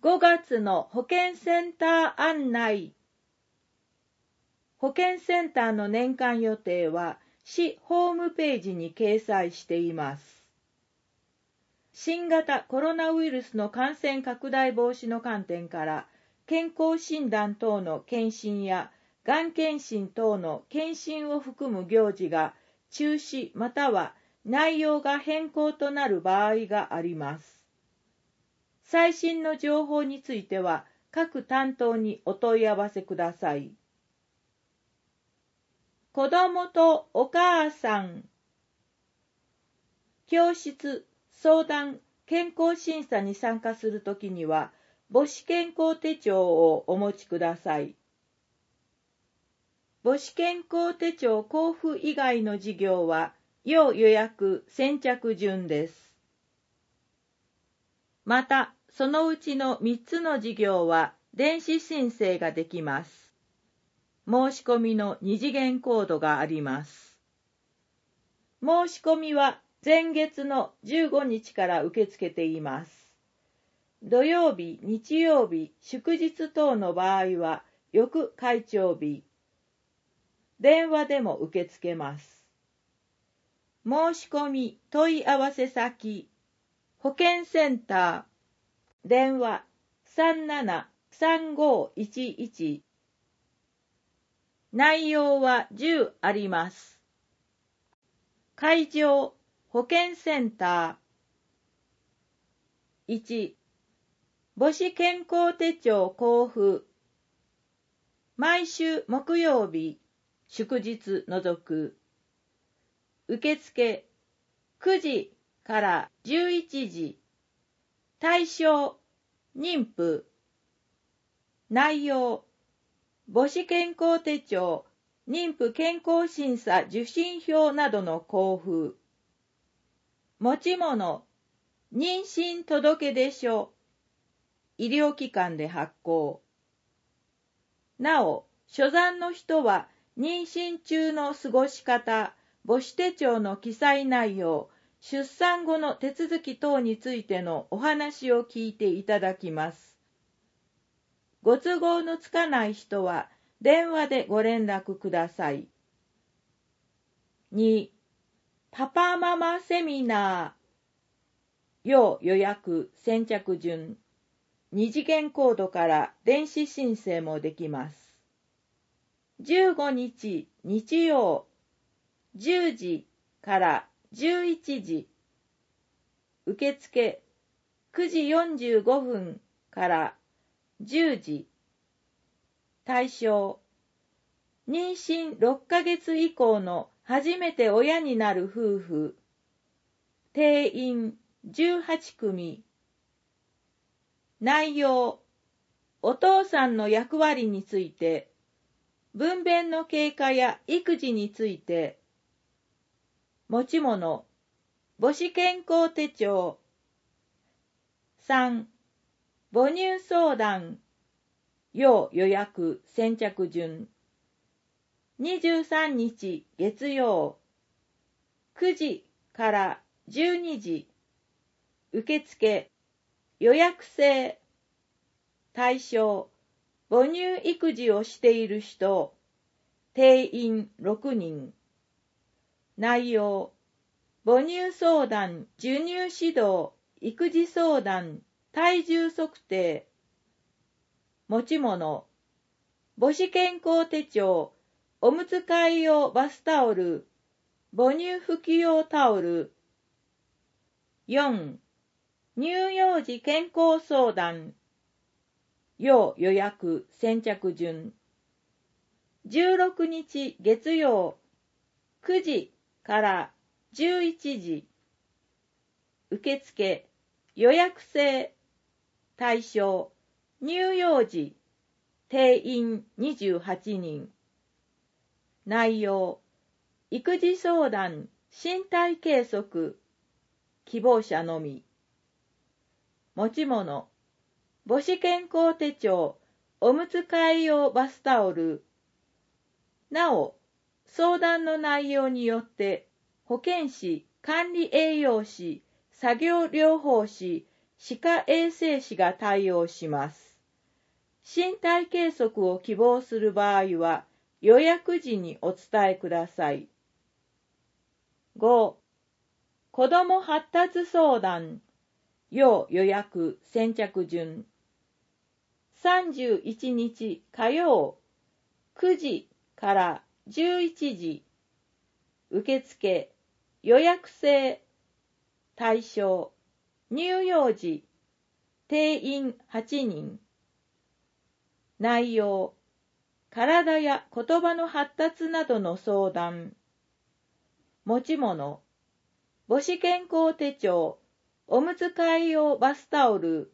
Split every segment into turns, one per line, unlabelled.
5月の保健センター案内。保健センターの年間予定は市ホームページに掲載しています。新型コロナウイルスの感染拡大防止の観点から、健康診断等の検診やがん検診等の検診を含む行事が中止または内容が変更となる場合があります。最新の情報については各担当にお問い合わせください。子どもとお母さん。教室、相談、健康審査に参加するときには母子健康手帳をお持ちください。母子健康手帳交付以外の事業は要予約先着順です。また、そのうちの3つの事業は電子申請ができます。申し込みの2次元コードがあります。申し込みは前月の15日から受け付けています。土曜日、日曜日、祝日等の場合は翌開帳日。電話でも受け付けます。申し込み問い合わせ先、保健センター、電話37-3511。内容は10あります。会場、保健センター。1、母子健康手帳交付。毎週木曜日、祝日除く。受付9時から11時。対象、妊婦。内容、母子健康手帳、妊婦健康審査受診票などの交付。持ち物、妊娠届出書。医療機関で発行。なお、初産の人は妊娠中の過ごし方、母子手帳の記載内容、出産後の手続き等についてのお話を聞いていただきます。ご都合のつかない人は電話でご連絡ください。2、パパママセミナー。要予約先着順。2次元コードから電子申請もできます。15日日曜10時から11時。受付9時45分から10時。対象、妊娠6ヶ月以降の初めて親になる夫婦。定員18組。内容、お父さんの役割について、分娩の経過や育児について、持ち物、母子健康手帳。3、母乳相談。要予約先着順。23日月曜9時から12時。受付予約制。対象、母乳育児をしている人。定員6人。内容、母乳相談、授乳指導、育児相談、体重測定。持ち物、母子健康手帳、おむつ替え用バスタオル、母乳拭き用タオル。4、乳幼児健康相談。要予約先着順。16日月曜9時から11時。受付予約制。対象、乳幼児。定員28人。内容、育児相談、身体計測。希望者のみ。持ち物、母子健康手帳、おむつ替え用バスタオル。なお、相談の内容によって保健師、管理栄養士、作業療法士、 歯科衛生士が対応します。身体計測を希望する場合は、予約時にお伝えください。5. 子ども発達相談要予約先着順31日火曜9時から11時受付予約制対象乳幼児定員8人内容体や言葉の発達などの相談持ち物母子健康手帳おむつ替え用バスタオル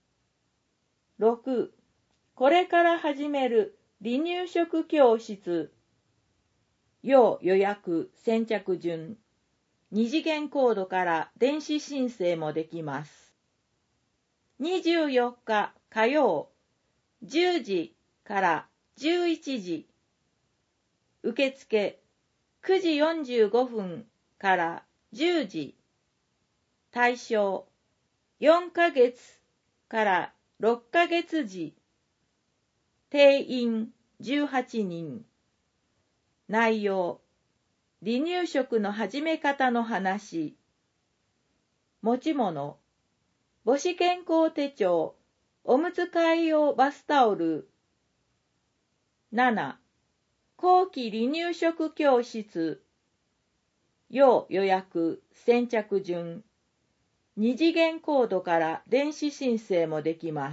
6これから始める離乳食教室要予約先着順2次元コードから電子申請もできます。24日火曜10時から11時受付9時45分から10時対象4ヶ月から6ヶ月時定員18人内容離乳食の始め方の話持ち物母子健康手帳おむつ替え用バスタオル7後期離乳食教室要予約先着順2次元コードから電子申請もできます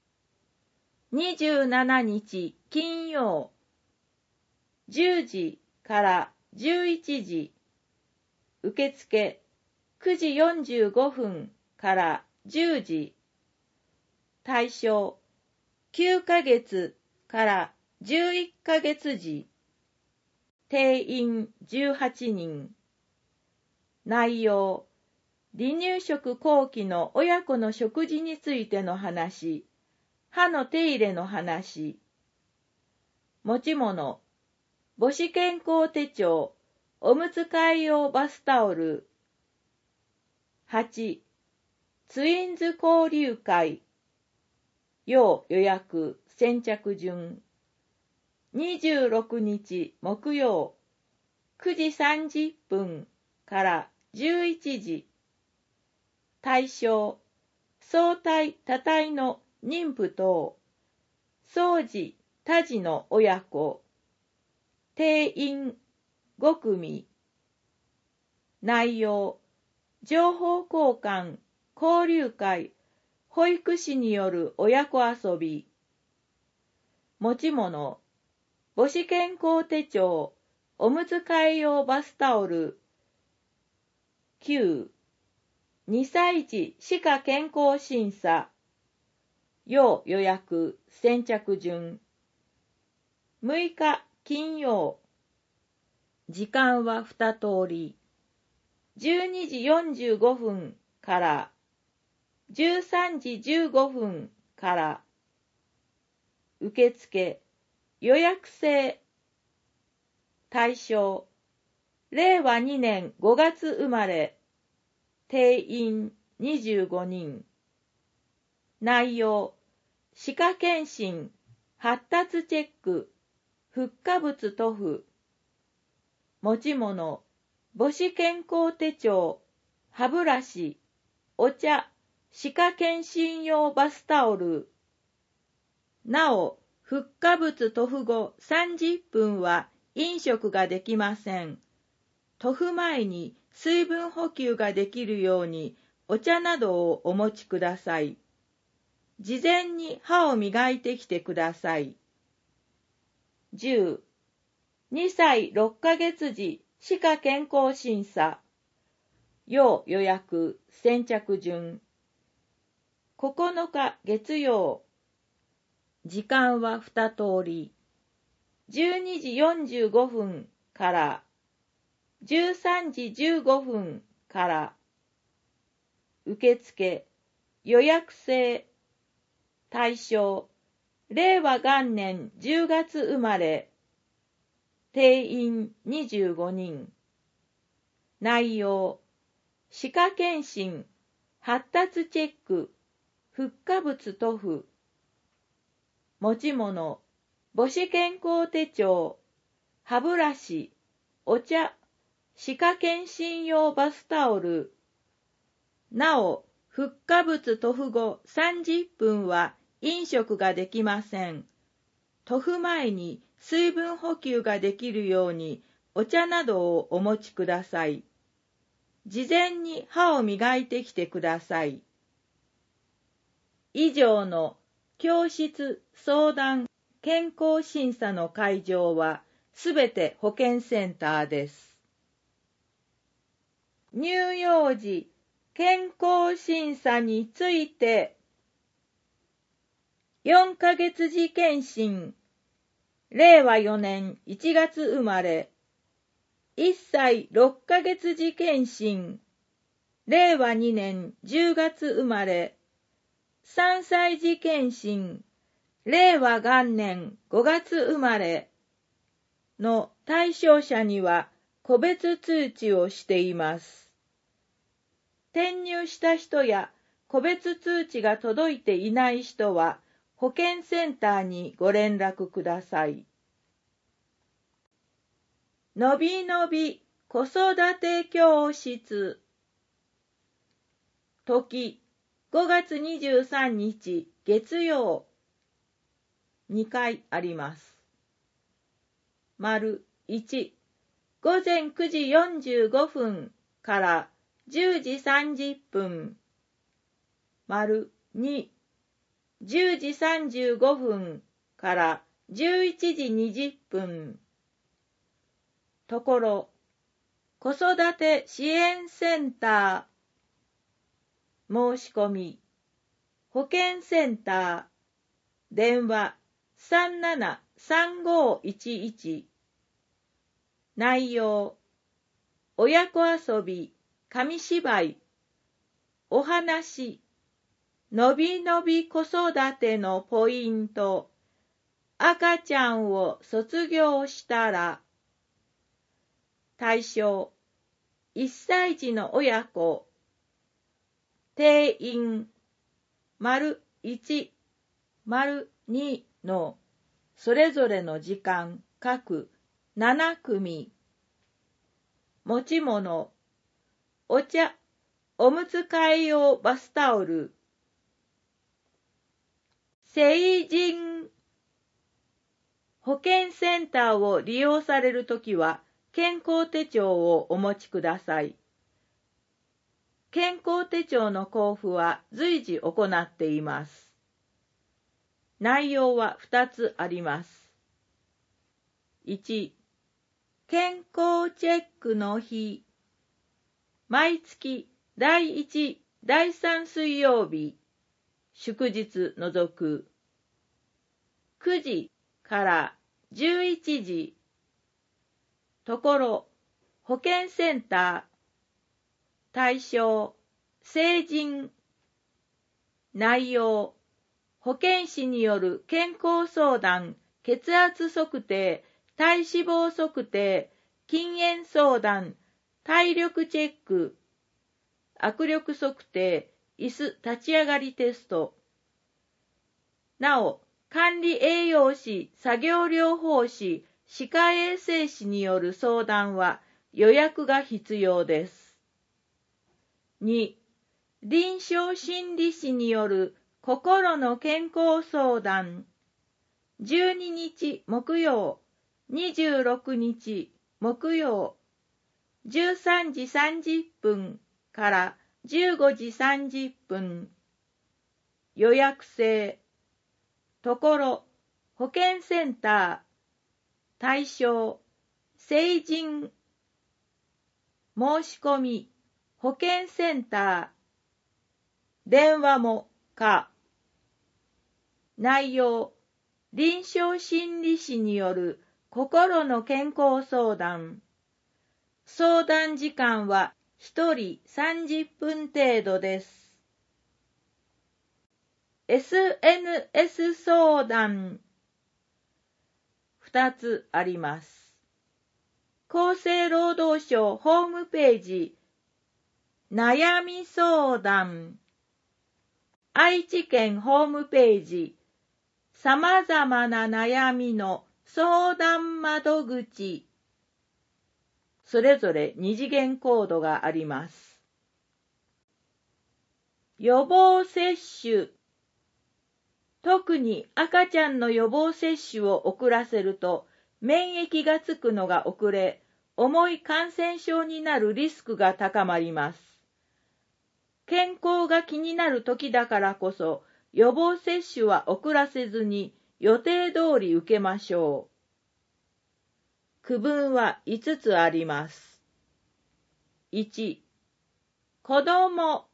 。27日金曜10時から11時受付9時45分から10時対象9ヶ月から11ヶ月時定員18人内容離乳食後期の親子の食事についての話歯の手入れの話持ち物母子健康手帳おむつ替え用バスタオル8ツインズ交流会要予約先着順26日木曜9時30分から11時対象相対多胎の妊婦等双児多児の親子定員5組内容情報交換交流会保育士による親子遊び持ち物母子健康手帳おむつ替え用バスタオル9 2歳児歯科健康審査要予約先着順6日金曜時間は2通り12時45分から13時15分から受付予約制対象令和2年5月生まれ定員25人内容歯科検診発達チェックフッ化物塗布持ち物母子健康手帳歯ブラシお茶歯科検診用バスタオルなおフッ化物塗布後30分は飲食ができません。塗布前に水分補給ができるようにお茶などをお持ちください。事前に歯を磨いてきてください。10、2歳6ヶ月時歯科健康審査要予約先着順9日月曜時間は2通り12時45分から13時15分から受付予約制対象令和元年10月生まれ定員25人内容歯科検診発達チェック復活物塗布、持ち物、母子健康手帳、歯ブラシ、お茶、歯科検診用バスタオル。なお、復活物塗布後30分は飲食ができません。塗布前に水分補給ができるようにお茶などをお持ちください。事前に歯を磨いてきてください。以上の教室、相談、健康審査の会場はすべて保健センターです。乳幼児健康審査について4ヶ月時検診、令和4年1月生まれ、1歳6ヶ月時検診、令和2年10月生まれ、3歳時検診、令和元年5月生まれの対象者には個別通知をしています。転入した人や個別通知が届いていない人は保健センターにご連絡ください。のびのび子育て教室。時5月23日月曜。2回あります。丸1、午前9時45分から10時30分。丸2、10時35分から11時20分。ところ、子育て支援センター、申し込み、保健センター、電話373511。内容、親子遊び、紙芝居、お話、のびのび子育てのポイント、赤ちゃんを卒業したら、対象、1歳児の親子、定員、丸1、丸2のそれぞれの時間、各7組。持ち物、お茶、おむつ替え用バスタオル。成人。保健センターを利用されるときは、健康手帳をお持ちください。健康手帳の交付は随時行っています。内容は2つあります。1、健康チェックの日。毎月第1、第3水曜日、祝日除く。9時から11時。ところ、保健センター。対象、成人。内容、保健師による健康相談、血圧測定、体脂肪測定、禁煙相談、体力チェック、握力測定、椅子立ち上がりテスト。なお、管理栄養士、作業療法士、歯科衛生士による相談は予約が必要です。2、臨床心理士による心の健康相談。12日木曜、26日木曜、13時30分から15時30分。予約制。ところ、保健センター。対象、成人。申し込み、保健センター。電話も可。内容、臨床心理士による心の健康相談。相談時間は1人30分程度です。SNS 相談。2つあります。厚生労働省ホームページ、悩み相談。 愛知県ホームページ、さまざまな悩みの相談窓口、それぞれ2次元コードがあります。予防接種。特に赤ちゃんの予防接種を遅らせると、免疫がつくのが遅れ、重い感染症になるリスクが高まります。健康が気になる時だからこそ、予防接種は遅らせずに予定通り受けましょう。区分は5つあります。1、子供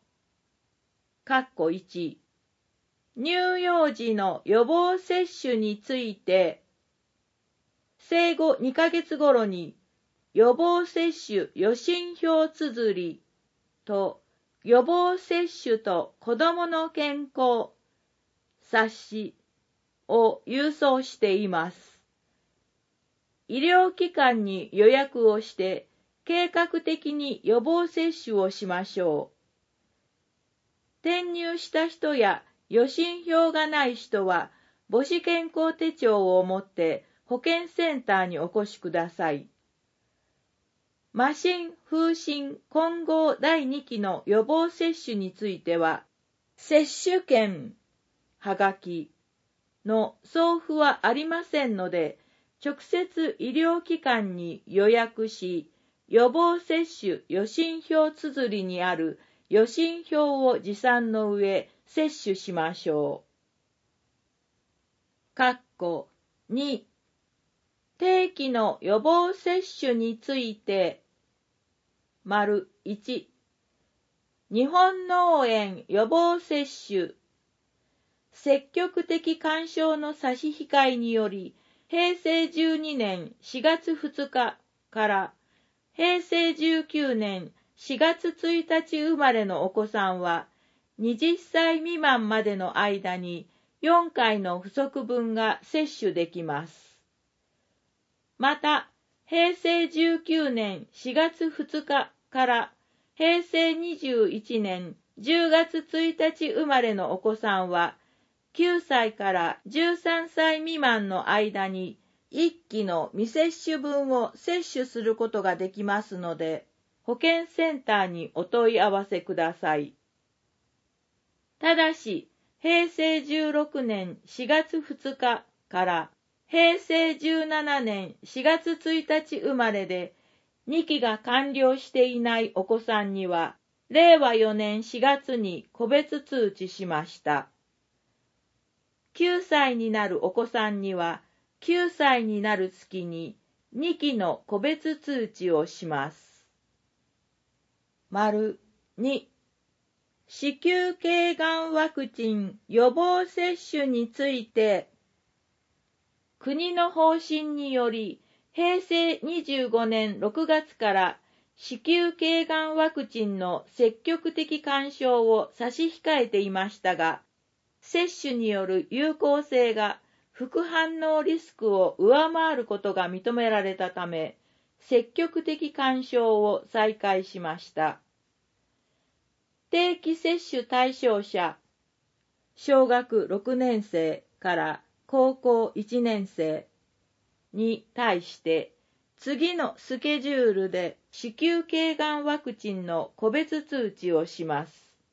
1、乳幼児の予防接種について、生後2ヶ月頃に予防接種予診票綴りと予防接種と子どもの健康冊子を郵送しています。医療機関に予約をして計画的に予防接種をしましょう。転入した人や予診票がない人は母子健康手帳を持って保健センターにお越しください。麻疹、風疹、混合第2期の予防接種については、接種券、はがきの送付はありませんので、直接医療機関に予約し、予防接種予診票綴りにある予診票を持参の上、接種しましょう。2、定期の予防接種について、1、日本脳炎予防接種。積極的勧奨の差し控えにより、平成12年4月2日から平成19年4月1日生まれのお子さんは、20歳未満までの間に4回の不足分が接種できます。また、平成19年4月2日から平成21年10月1日生まれのお子さんは、9歳から13歳未満の間に1期の未接種分を接種することができますので、保健センターにお問い合わせください。ただし、平成16年4月2日から平成17年4月1日生まれで2期が完了していないお子さんには、令和4年4月に個別通知しました。9歳になるお子さんには、9歳になる月に2期の個別通知をします。2、子宮頸がんワクチン予防接種について、国の方針により、平成25年6月から子宮頸がんワクチンの積極的勧奨を差し控えていましたが、接種による有効性が副反応リスクを上回ることが認められたため、積極的勧奨を再開しました。定期接種対象者、小学6年生から高校1年生に対して、次のスケジュールで子宮頸がんワクチンの個別通知をします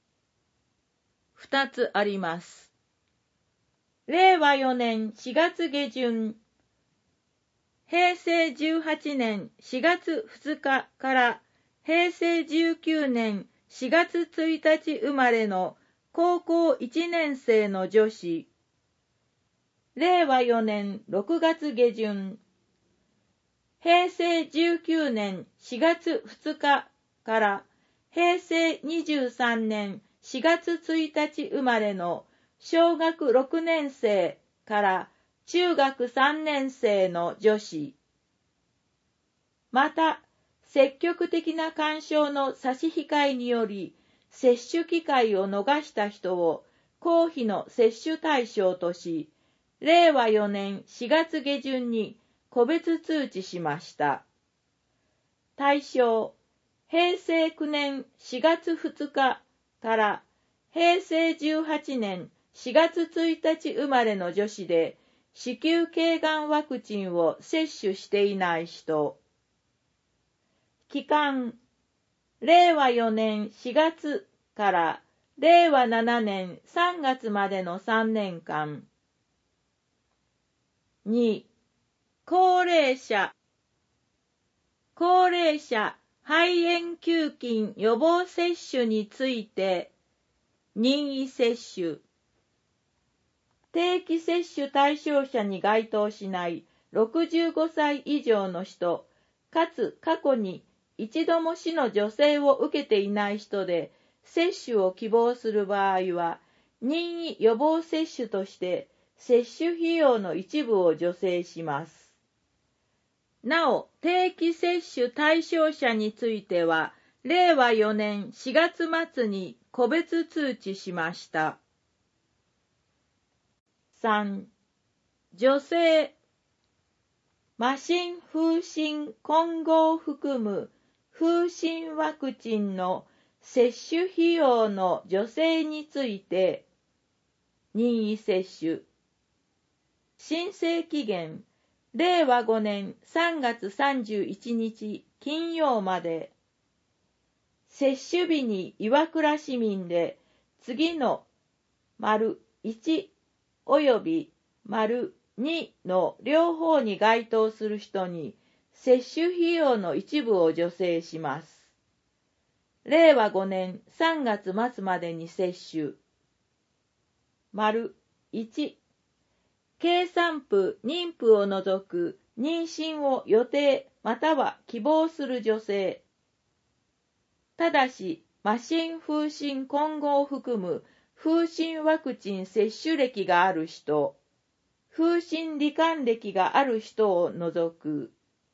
。2つあります。令和4年4月下旬、平成18年4月2日から平成19年4月1日生まれの高校1年生の女子、令和4年6月下旬、平成19年4月2日から平成23年4月1日生まれの小学6年生から中学3年生の女子、また、積極的な勧奨の差し控えにより、接種機会を逃した人を公費の接種対象とし、令和4年4月下旬に個別通知しました。対象、平成9年4月2日から平成18年4月1日生まれの女子で、子宮頸がんワクチンを接種していない人。期間、令和4年4月から令和7年3月までの3年間。2、高齢者。高齢者肺炎球菌予防接種について、任意接種。定期接種対象者に該当しない65歳以上の人、かつ過去に一度も死の助成を受けていない人で、接種を希望する場合は、任意予防接種として接種費用の一部を助成します。なお、定期接種対象者については、令和4年4月末に個別通知しました。3、女性、麻疹風疹混合を含む風疹ワクチンの接種費用の助成について、任意接種。申請期限、令和5年3月31日金曜まで。接種日に岩倉市民で、次の丸1および丸2の両方に該当する人に、接種費用の一部を助成します。令和5年3月末までに接種。丸1、経産婦・妊婦を除く妊娠を予定または希望する女性。ただし、麻疹風疹混合を含む風疹ワクチン接種歴がある人、風疹罹患歴がある人を除く。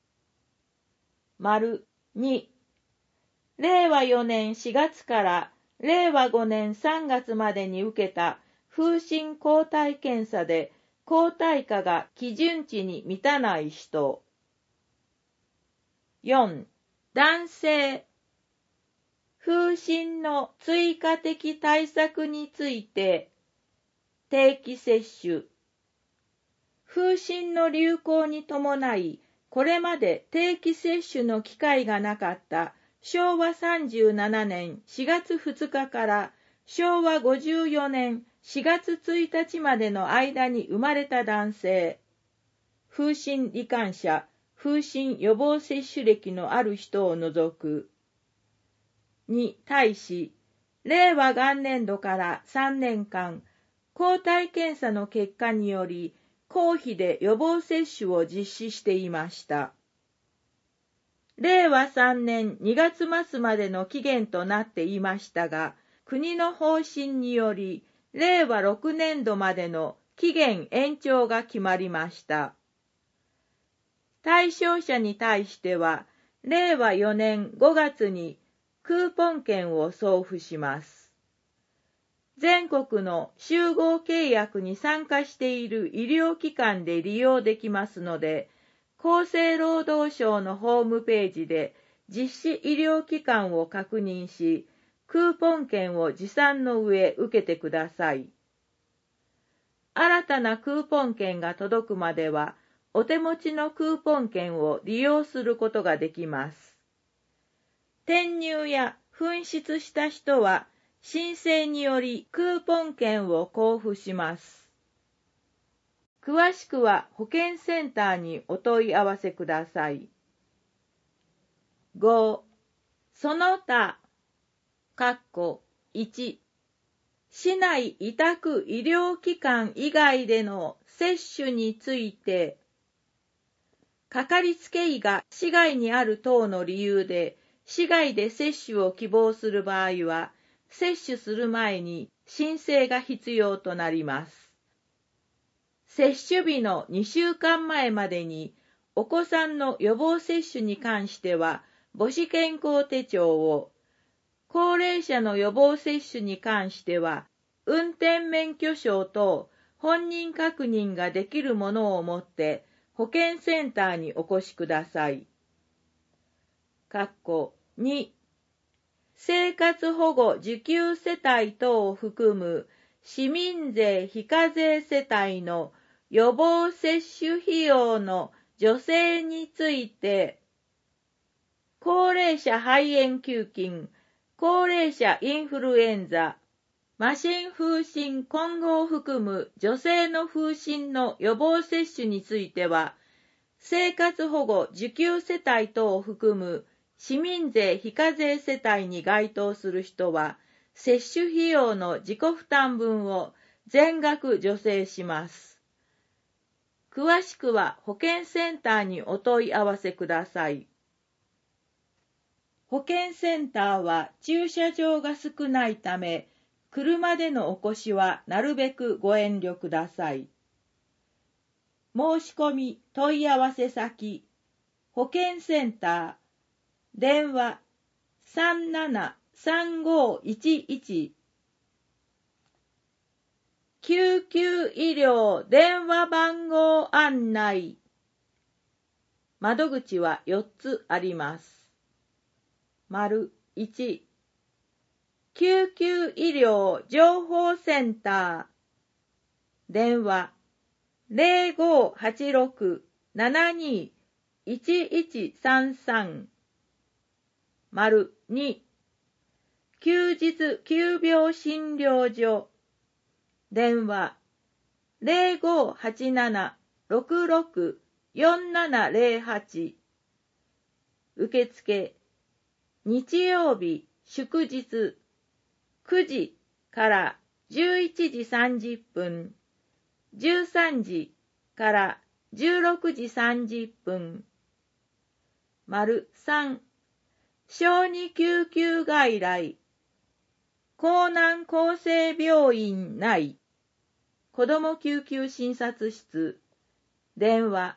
丸2、令和4年4月から令和5年3月までに受けた風疹抗体検査で抗体価が基準値に満たない人。4、男性。風疹の追加的対策について、定期接種。風疹の流行に伴い、これまで定期接種の機会がなかった昭和37年4月2日から昭和54年4月1日までの間に生まれた男性、風疹罹患者、風疹予防接種歴のある人を除く。に対し、令和元年度から3年間、抗体検査の結果により、公費で予防接種を実施していました。令和3年2月末までの期限となっていましたが、国の方針により、令和6年度までの期限延長が決まりました。対象者に対しては、令和4年5月にクーポン券を送付します。全国の集合契約に参加している医療機関で利用できますので、厚生労働省のホームページで実施医療機関を確認し、クーポン券を持参の上受けてください。新たなクーポン券が届くまでは、お手持ちのクーポン券を利用することができます。転入や紛失した人は、申請によりクーポン券を交付します。詳しくは保健センターにお問い合わせください。5、その他、1、市内委託医療機関以外での接種について、かかりつけ医が市外にある等の理由で、市外で接種を希望する場合は、接種する前に申請が必要となります。接種日の2週間前までに、お子さんの予防接種に関しては、母子健康手帳を、高齢者の予防接種に関しては、運転免許証と本人確認ができるものを持って、保健センターにお越しください。2、 生活保護受給世帯等を含む市民税非課税世帯の予防接種費用の助成について、高齢者肺炎球菌、高齢者インフルエンザ、麻疹風疹混合を含む女性の風疹の予防接種については、生活保護受給世帯等を含む市民税非課税世帯に該当する人は、接種費用の自己負担分を全額助成します。詳しくは保健センターにお問い合わせください。保健センターは駐車場が少ないため、車でのお越しはなるべくご遠慮ください。申し込み問い合わせ先、保健センター、電話373511、救急医療電話番号案内。窓口は4つあります。1、救急医療情報センター、電話0586-72-1133。2、休日急病診療所、電話0587-66-4708。受付日曜日祝日9時から11時30分、13時から16時30分。3、小児救急外来、江南厚生病院内、子ども救急診察室、電話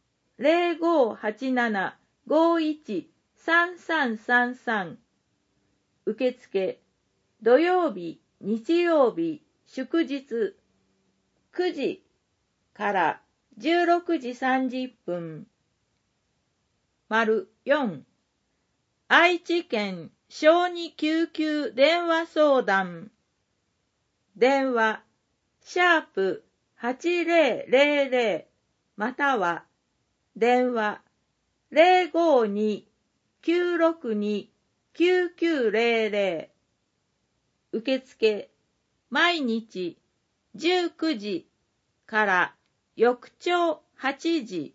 0587-51-3333。受付土曜日、日曜日、祝日9時から16時30分。4、愛知県小児救急電話相談。電話#8000または電話052-962-9900。受付毎日19時から翌朝8時。